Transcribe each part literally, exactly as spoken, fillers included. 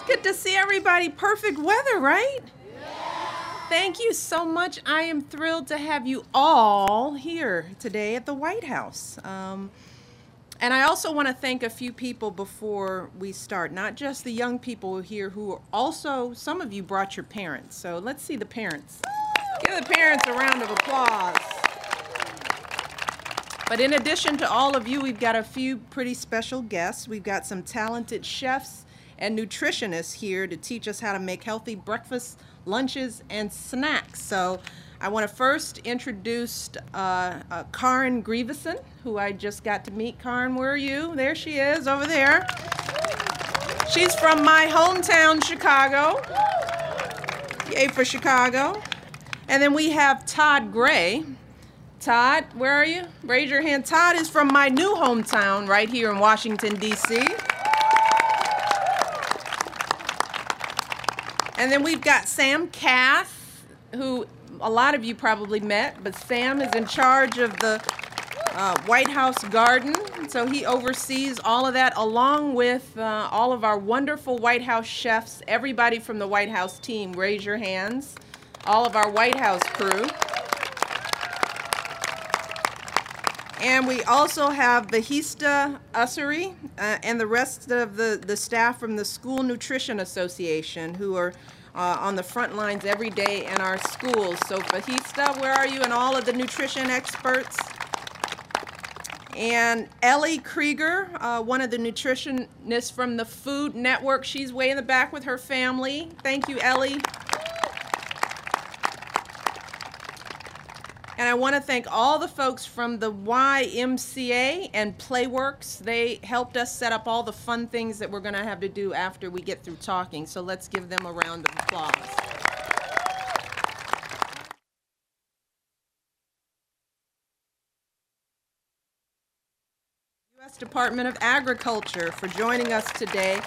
Good to see everybody. Perfect weather, right? Yeah. Thank you so much. I am thrilled to have you all here today at the White House. Um, and I also want to thank a few people before we start, not just the young people here who are also, some of you brought your parents. So let's see the parents. Give the parents a round of applause. But in addition to all of you, we've got a few pretty special guests. We've got some talented chefs and nutritionists here to teach us how to make healthy breakfasts, lunches, and snacks. So I want to first introduce uh, uh, Karen Grieveson, who I just got to meet. Karen, where are you? There she is, over there. She's from my hometown, Chicago. Yay for Chicago. And then we have Todd Gray. Todd, where are you? Raise your hand. Todd is from my new hometown right here in Washington, D C And then we've got Sam Cass, who a lot of you probably met, but Sam is in charge of the uh, White House garden. So he oversees all of that along with uh, all of our wonderful White House chefs. Everybody from the White House team, raise your hands. All of our White House crew. And we also have Bahista Ussery uh, and the rest of the, the staff from the School Nutrition Association who are uh, on the front lines every day in our schools. So Bahista, where are you? And all of the nutrition experts. And Ellie Krieger, uh, one of the nutritionists from the Food Network. She's way in the back with her family. Thank you, Ellie. And I want to thank all the folks from the Y M C A and Playworks. They helped us set up all the fun things that we're going to have to do after we get through talking. So let's give them a round of applause. U S Department of Agriculture for joining us today,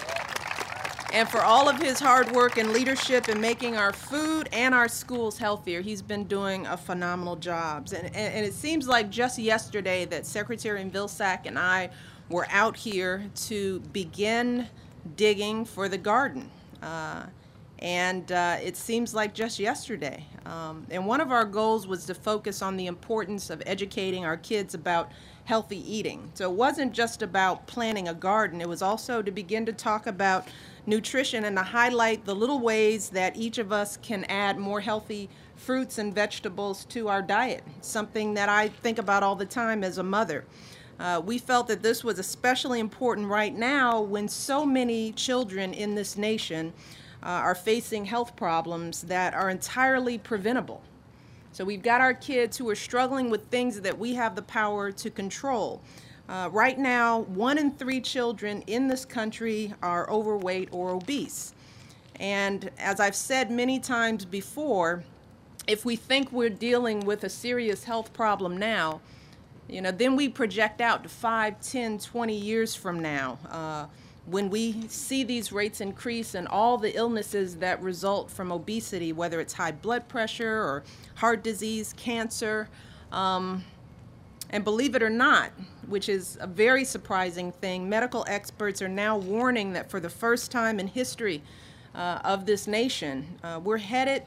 and for all of his hard work and leadership in making our food and our schools healthier. He's been doing a phenomenal job. And, and, and it seems like just yesterday that Secretary Vilsack and I were out here to begin digging for the garden. Uh, and uh, it seems like just yesterday. Um, and one of our goals was to focus on the importance of educating our kids about healthy eating. So it wasn't just about planting a garden, it was also to begin to talk about nutrition and to highlight the little ways that each of us can add more healthy fruits and vegetables to our diet, something that I think about all the time as a mother. Uh, we felt that this was especially important right now when so many children in this nation uh, are facing health problems that are entirely preventable. So we've got our kids who are struggling with things that we have the power to control. Uh, right now, one in three children in this country are overweight or obese. And as I've said many times before, if we think we're dealing with a serious health problem now, you know, then we project out to five, ten, twenty years from now, uh, when we see these rates increase and all the illnesses that result from obesity, whether it's high blood pressure or heart disease, cancer, um, and believe it or not, which is a very surprising thing, medical experts are now warning that for the first time in history uh, of this nation, uh, we're headed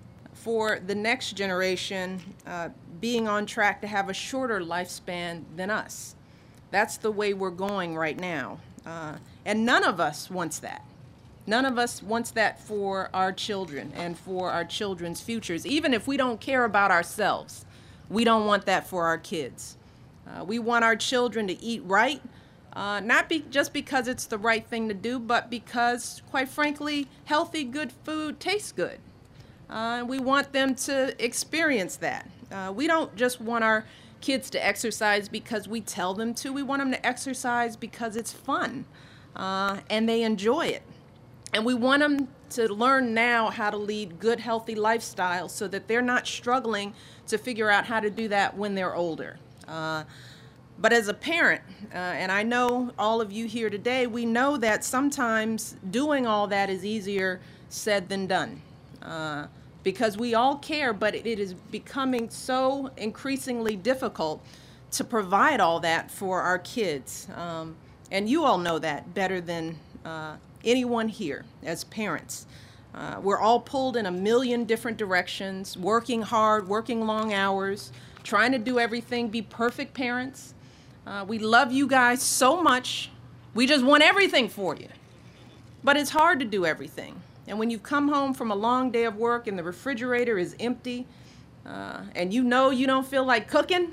for the next generation uh, being on track to have a shorter lifespan than us. That's the way we're going right now. Uh, and none of us wants that. None of us wants that for our children and for our children's futures. Even if we don't care about ourselves, we don't want that for our kids. Uh, we want our children to eat right, uh, not be, just because it's the right thing to do, but because, quite frankly, healthy, good food tastes good. Uh, we want them to experience that. Uh, we don't just want our kids to exercise because we tell them to. We want them to exercise because it's fun uh, and they enjoy it. And we want them to learn now how to lead good, healthy lifestyles so that they're not struggling to figure out how to do that when they're older. Uh, but as a parent, uh, and I know all of you here today, we know that sometimes doing all that is easier said than done. Uh, because we all care, but it, it is becoming so increasingly difficult to provide all that for our kids. Um, and you all know that better than uh, anyone here as parents. Uh, we're all pulled in a million different directions, working hard, working long hours, trying to do everything, be perfect parents. Uh, we love you guys so much. We just want everything for you. But it's hard to do everything. And when you come home from a long day of work and the refrigerator is empty, uh, and you know you don't feel like cooking,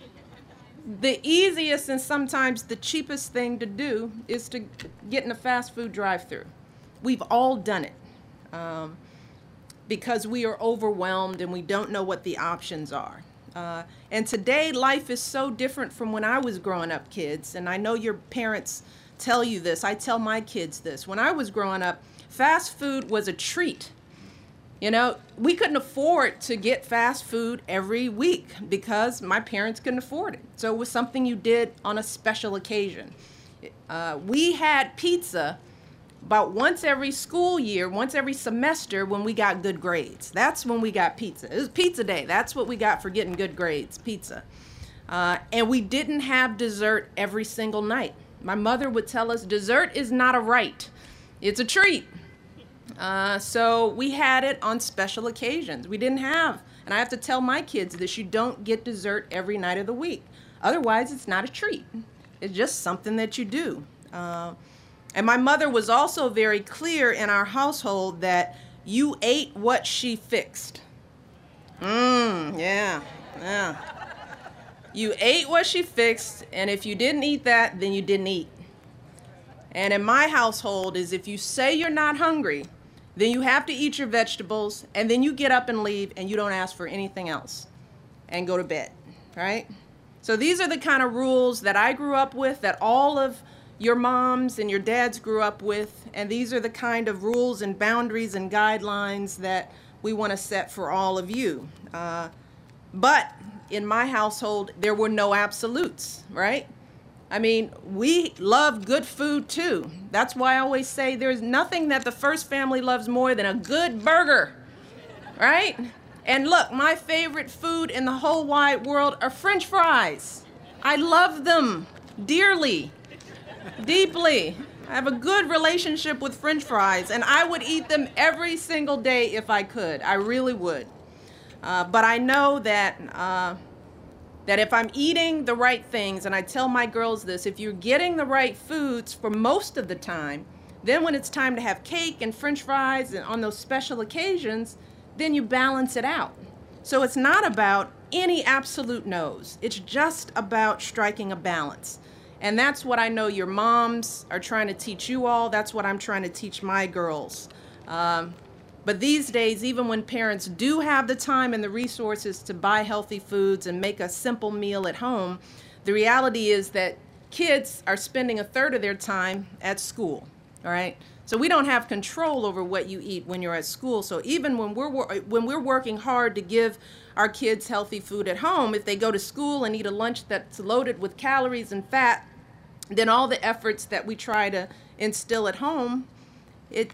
the easiest and sometimes the cheapest thing to do is to get in a fast food drive-thru. We've all done it. Um, because we are overwhelmed and we don't know what the options are. Uh, and today, life is so different from when I was growing up, kids. And I know your parents tell you this. I tell my kids this. When I was growing up, fast food was a treat. You know, we couldn't afford to get fast food every week because my parents couldn't afford it. So it was something you did on a special occasion. Uh, we had pizza about once every school year, once every semester when we got good grades. That's when we got pizza. It was pizza day. That's what we got for getting good grades, pizza. Uh, and we didn't have dessert every single night. My mother would tell us dessert is not a right. It's a treat. Uh, so we had it on special occasions. We didn't have, and I have to tell my kids this, you don't get dessert every night of the week. Otherwise, it's not a treat. It's just something that you do. Uh, And my mother was also very clear in our household that you ate what she fixed. Mmm, yeah, yeah. You ate what she fixed, and if you didn't eat that, then you didn't eat. And in my household is if you say you're not hungry, then you have to eat your vegetables, and then you get up and leave, and you don't ask for anything else, and go to bed, right? So these are the kind of rules that I grew up with, that all of your moms and your dads grew up with, and these are the kind of rules and boundaries and guidelines that we want to set for all of you. Uh, but in my household, there were no absolutes, right? I mean, we love good food too. That's why I always say there's nothing that the First family loves more than a good burger, right? And look, my favorite food in the whole wide world are French fries. I love them dearly. Deeply. I have a good relationship with French fries, and I would eat them every single day if I could. I really would. Uh, but I know that uh, that if I'm eating the right things, and I tell my girls this, if you're getting the right foods for most of the time, then when it's time to have cake and French fries and on those special occasions, then you balance it out. So it's not about any absolute no's. It's just about striking a balance. And that's what I know your moms are trying to teach you all. That's what I'm trying to teach my girls. Um, but these days, even when parents do have the time and the resources to buy healthy foods and make a simple meal at home, the reality is that kids are spending a third of their time at school, all right? So we don't have control over what you eat when you're at school. So even when we're, when we're working hard to give our kids healthy food at home, if they go to school and eat a lunch that's loaded with calories and fat, then all the efforts that we try to instill at home, it,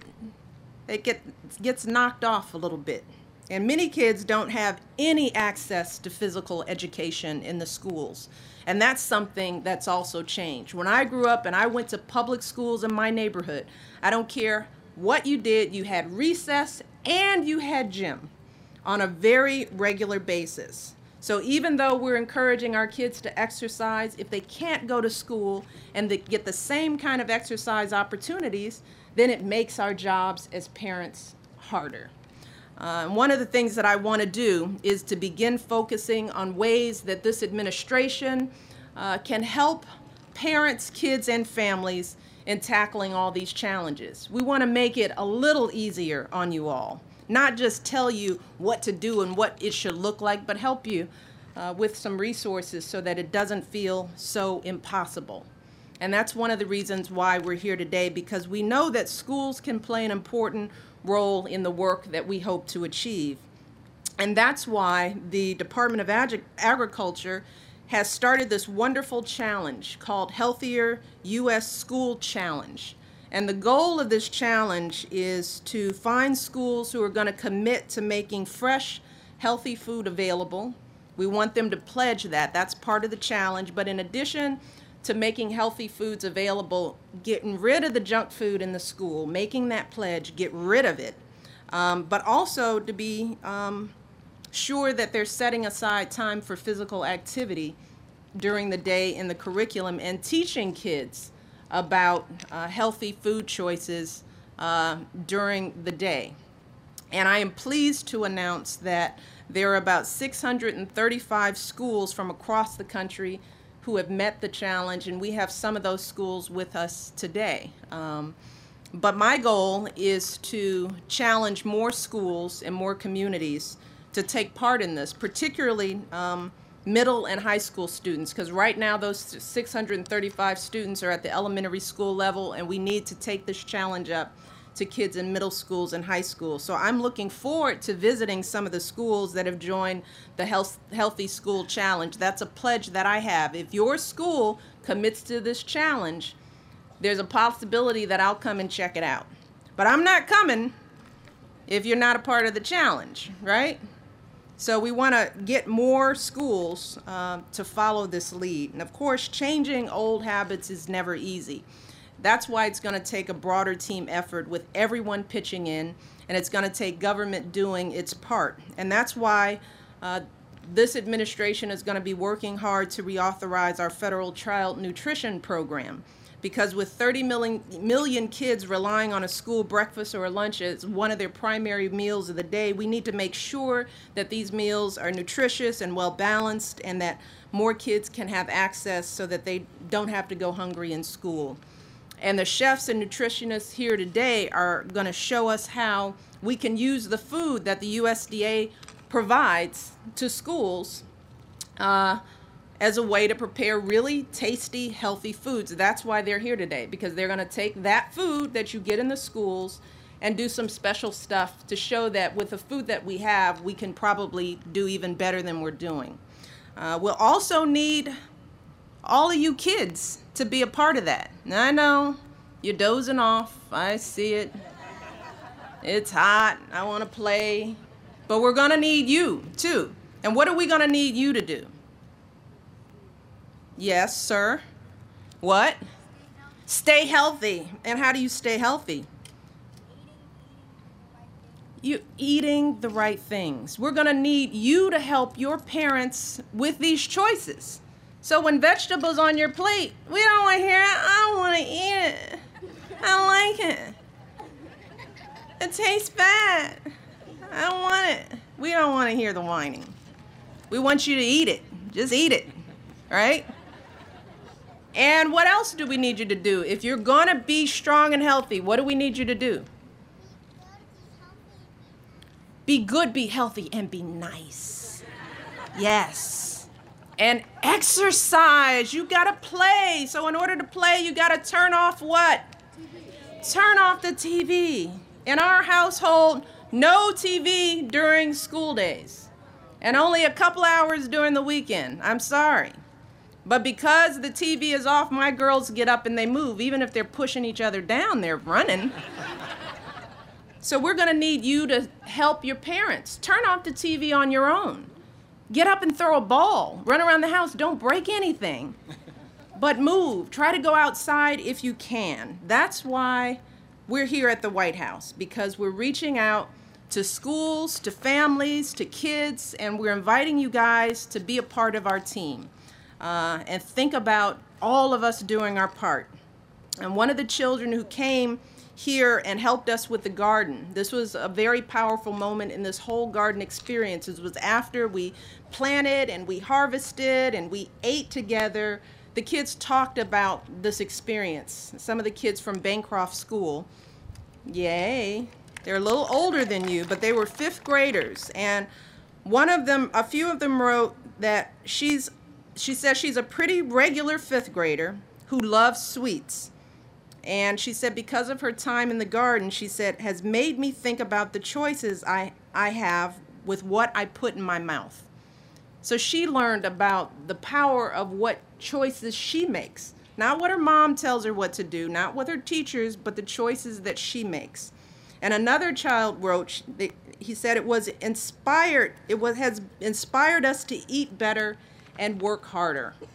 it get, gets knocked off a little bit. And many kids don't have any access to physical education in the schools. And that's something that's also changed. When I grew up and I went to public schools in my neighborhood, I don't care what you did, you had recess and you had gym on a very regular basis. So even though we're encouraging our kids to exercise, if they can't go to school and they get the same kind of exercise opportunities, then it makes our jobs as parents harder. Uh, and one of the things that I want to do is to begin focusing on ways that this administration uh, can help parents, kids, and families in tackling all these challenges. We want to make it a little easier on you all. Not just tell you what to do and what it should look like, but help you uh, with some resources so that it doesn't feel so impossible. And that's one of the reasons why we're here today, because we know that schools can play an important role in the work that we hope to achieve. And that's why the Department of Ag- Agriculture has started this wonderful challenge called Healthier U S School Challenge. And the goal of this challenge is to find schools who are going to commit to making fresh, healthy food available. We want them to pledge that. That's part of the challenge. But in addition to making healthy foods available, getting rid of the junk food in the school, making that pledge, get rid of it, um, but also to be um, sure that they're setting aside time for physical activity during the day in the curriculum and teaching kids about uh, healthy food choices uh, during the day. And I am pleased to announce that there are about six hundred thirty-five schools from across the country who have met the challenge, and we have some of those schools with us today. Um, but my goal is to challenge more schools and more communities to take part in this, particularly um, middle and high school students, because right now those six hundred thirty-five students are at the elementary school level, and we need to take this challenge up to kids in middle schools and high schools. So I'm looking forward to visiting some of the schools that have joined the Health, Healthy School Challenge. That's a pledge that I have. If your school commits to this challenge, there's a possibility that I'll come and check it out. But I'm not coming if you're not a part of the challenge, right? So we want to get more schools uh, to follow this lead. And of course, changing old habits is never easy. That's why it's going to take a broader team effort with everyone pitching in, and it's going to take government doing its part. And that's why uh, this administration is going to be working hard to reauthorize our federal child nutrition program. Because with thirty million, million kids relying on a school breakfast or a lunch as one of their primary meals of the day, we need to make sure that these meals are nutritious and well balanced, and that more kids can have access so that they don't have to go hungry in school. And the chefs and nutritionists here today are going to show us how we can use the food that the U S D A provides to schools uh, as a way to prepare really tasty, healthy foods. That's why they're here today, because they're going to take that food that you get in the schools and do some special stuff to show that with the food that we have, we can probably do even better than we're doing. Uh, we'll also need all of you kids to be a part of that. Now, I know you're dozing off. I see it. It's hot. I want to play. But we're going to need you, too. And what are we going to need you to do? Yes, sir. What? Stay healthy. And how do you stay healthy? You eating the right things. We're going to need you to help your parents with these choices. So when vegetables on your plate, we don't want to hear it. I don't want to eat it. I don't like it. It tastes bad. I don't want it. We don't want to hear the whining. We want you to eat it. Just eat it, right? And what else do we need you to do? If you're going to be strong and healthy, what do we need you to do? Be good, be healthy, and be nice. Yes. And exercise. You got to play. So in order to play, you got to turn off what? T V. Turn off the T V. In our household, no T V during school days. And only a couple hours during the weekend. I'm sorry. But because the T V is off, my girls get up and they move. Even if they're pushing each other down, they're running. So we're going to need you to help your parents. Turn off the T V on your own. Get up and throw a ball. Run around the house. Don't break anything. But move. Try to go outside if you can. That's why we're here at the White House, because we're reaching out to schools, to families, to kids, and we're inviting you guys to be a part of our team uh, and think about all of us doing our part. And one of the children who came here and helped us with the garden. This was a very powerful moment in this whole garden experience. It was after we planted and we harvested and we ate together. The kids talked about this experience. Some of the kids from Bancroft School, yay, they're a little older than you, but they were fifth graders. And one of them, a few of them wrote that she's, she says she's a pretty regular fifth grader who loves sweets. And she said because of her time in the garden, she said, has made me think about the choices I, I have with what I put in my mouth. So she learned about the power of what choices she makes. Not what her mom tells her what to do, not with her teachers, but the choices that she makes. And another child wrote, he said it was inspired, it was, has inspired us to eat better and work harder.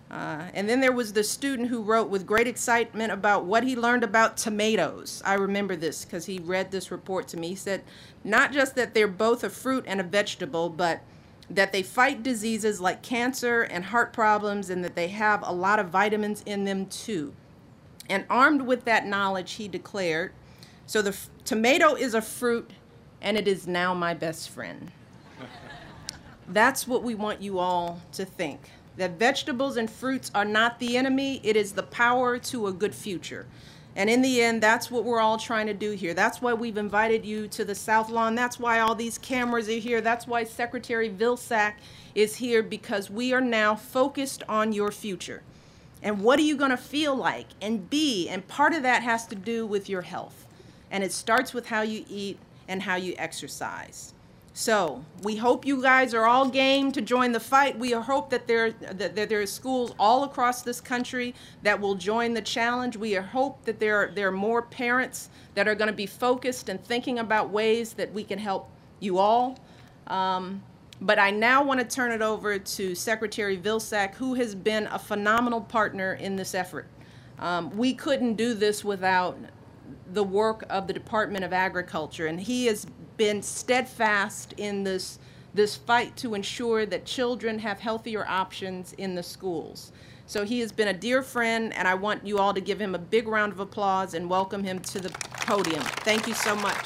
Uh, and then there was the student who wrote with great excitement about what he learned about tomatoes. I remember this because he read this report to me. He said, not just that they're both a fruit and a vegetable, but that they fight diseases like cancer and heart problems, and that they have a lot of vitamins in them too. And armed with that knowledge, he declared, so the f- tomato is a fruit, and it is now my best friend. That's what we want you all to think. That vegetables and fruits are not the enemy, it is the power to a good future. And in the end, that's what we're all trying to do here. That's why we've invited you to the South Lawn. That's why all these cameras are here. That's why Secretary Vilsack is here, because we are now focused on your future. And what are you going to feel like and be? And part of that has to do with your health. And it starts with how you eat and how you exercise. So we hope you guys are all game to join the fight. We hope that there, that, that there are schools all across this country that will join the challenge. We hope that there are, there are more parents that are going to be focused and thinking about ways that we can help you all. Um, but I now want to turn it over to Secretary Vilsack, who has been a phenomenal partner in this effort. Um, we couldn't do this without the work of the Department of Agriculture, and he has been steadfast in this this fight to ensure that children have healthier options in the schools. So he has been a dear friend, and I want you all to give him a big round of applause and welcome him to the podium. Thank you so much.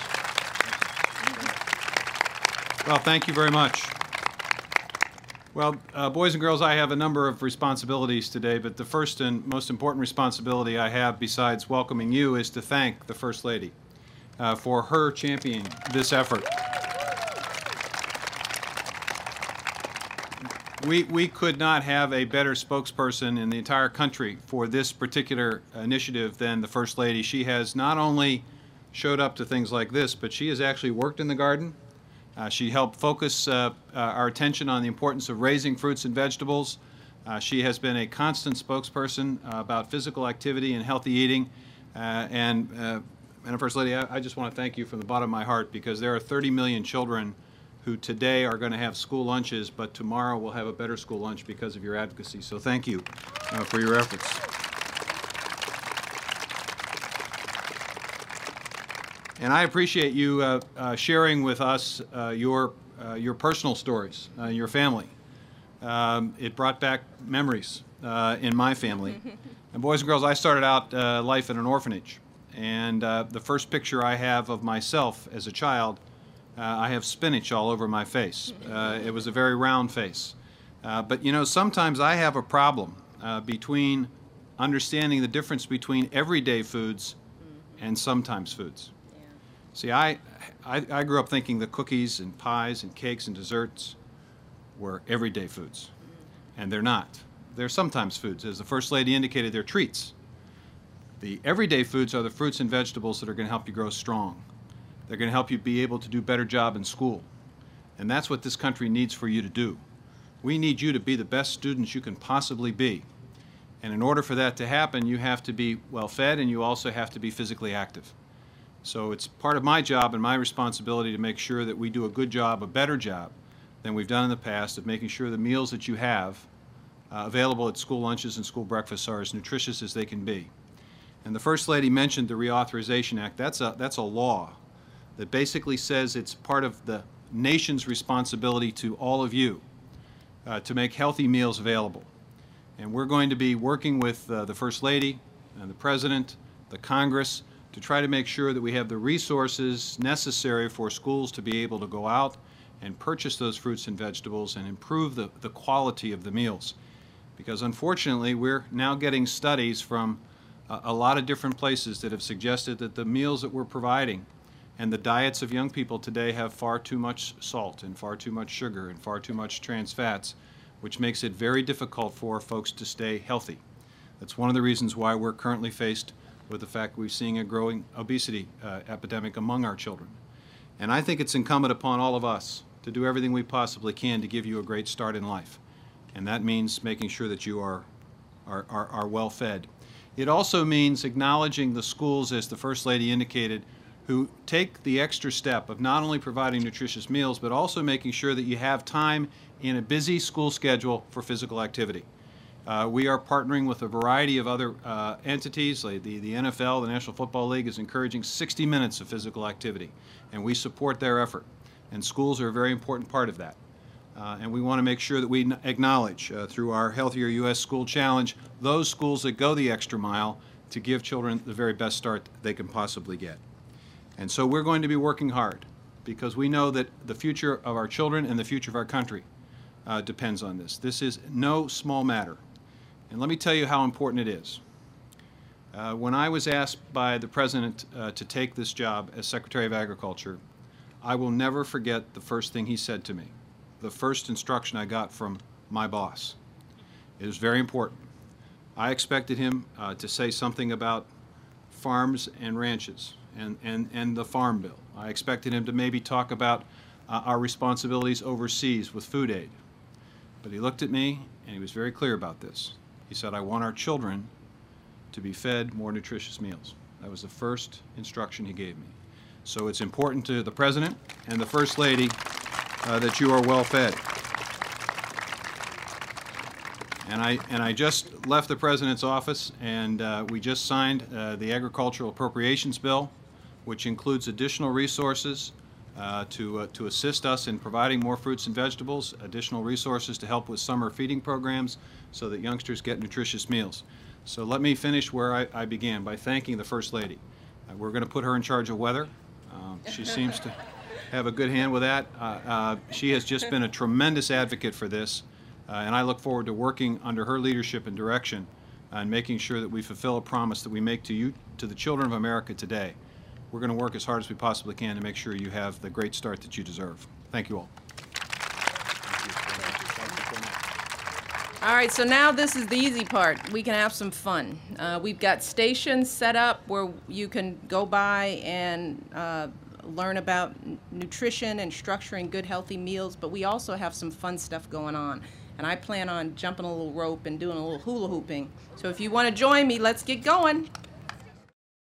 Well, thank you very much. Well, uh, boys and girls, I have a number of responsibilities today, but the first and most important responsibility I have, besides welcoming you, is to thank the First Lady uh, for her championing this effort. We, we could not have a better spokesperson in the entire country for this particular initiative than the First Lady. She has not only showed up to things like this, but she has actually worked in the garden. Uh, she helped focus uh, uh, our attention on the importance of raising fruits and vegetables. Uh, she has been a constant spokesperson uh, about physical activity and healthy eating. Uh, and, uh, Madam First Lady, I, I just want to thank you from the bottom of my heart, because there are thirty million children who today are going to have school lunches, but tomorrow will have a better school lunch because of your advocacy. So thank you uh, for your efforts. And I appreciate you uh, uh, sharing with us uh, your, uh, your personal stories, uh, your family. Um, it brought back memories uh, in my family. And boys and girls, I started out uh, life in an orphanage. And uh, the first picture I have of myself as a child, uh, I have spinach all over my face. Uh, it was a very round face. Uh, but you know, sometimes I have a problem uh, between understanding the difference between everyday foods and sometimes foods. See, I, I, I grew up thinking that cookies and pies and cakes and desserts were everyday foods, and they're not. They're sometimes foods. As the First Lady indicated, they're treats. The everyday foods are the fruits and vegetables that are going to help you grow strong. They're going to help you be able to do a better job in school, and that's what this country needs for you to do. We need you to be the best students you can possibly be, and in order for that to happen, you have to be well fed, and you also have to be physically active. So it's part of my job and my responsibility to make sure that we do a good job, a better job than we've done in the past, of making sure the meals that you have uh, available at school lunches and school breakfasts are as nutritious as they can be. And the First Lady mentioned the Reauthorization Act. That's a, that's a law that basically says it's part of the nation's responsibility to all of you uh, to make healthy meals available. And we're going to be working with uh, the First Lady and the President, the Congress, to try to make sure that we have the resources necessary for schools to be able to go out and purchase those fruits and vegetables and improve the, the quality of the meals. Because unfortunately, we're now getting studies from a, a lot of different places that have suggested that the meals that we're providing and the diets of young people today have far too much salt and far too much sugar and far too much trans fats, which makes it very difficult for folks to stay healthy. That's one of the reasons why we're currently faced with the fact we're seeing a growing obesity uh, epidemic among our children. And I think it's incumbent upon all of us to do everything we possibly can to give you a great start in life. And that means making sure that you are, are, are, are well fed. It also means acknowledging the schools, as the First Lady indicated, who take the extra step of not only providing nutritious meals, but also making sure that you have time in a busy school schedule for physical activity. Uh, we are partnering with a variety of other uh, entities. Like the, the N F L, the National Football League, is encouraging sixty minutes of physical activity, and we support their effort. And schools are a very important part of that. Uh, and we want to make sure that we acknowledge, uh, through our Healthier U S School Challenge, those schools that go the extra mile to give children the very best start they can possibly get. And so we're going to be working hard, because we know that the future of our children and the future of our country uh, depends on this. This is no small matter. And let me tell you how important it is. Uh, when I was asked by the President uh, to take this job as Secretary of Agriculture, I will never forget the first thing he said to me, the first instruction I got from my boss. It was very important. I expected him uh, to say something about farms and ranches and, and, and the Farm Bill. I expected him to maybe talk about uh, our responsibilities overseas with food aid. But he looked at me and he was very clear about this. He said, I want our children to be fed more nutritious meals. That was the first instruction he gave me. So it's important to the President and the First Lady uh, that you are well fed. And I, and I just left the President's office, and uh, we just signed uh, the Agricultural Appropriations Bill, which includes additional resources uh, to, uh, to assist us in providing more fruits and vegetables, additional resources to help with summer feeding programs so that youngsters get nutritious meals. So let me finish where I, I began, by thanking the First Lady. Uh, we're going to put her in charge of weather. Um, she seems to have a good hand with that. Uh, uh, she has just been a tremendous advocate for this, uh, and I look forward to working under her leadership and direction uh, and making sure that we fulfill a promise that we make to you, to the children of America today. We're going to work as hard as we possibly can to make sure you have the great start that you deserve. Thank you all. All right, so now this is the easy part. We can have some fun. Uh, we've got stations set up where you can go by and uh, learn about n nutrition and structuring good, healthy meals, but we also have some fun stuff going on. And I plan on jumping a little rope and doing a little hula hooping. So if you want to join me, let's get going.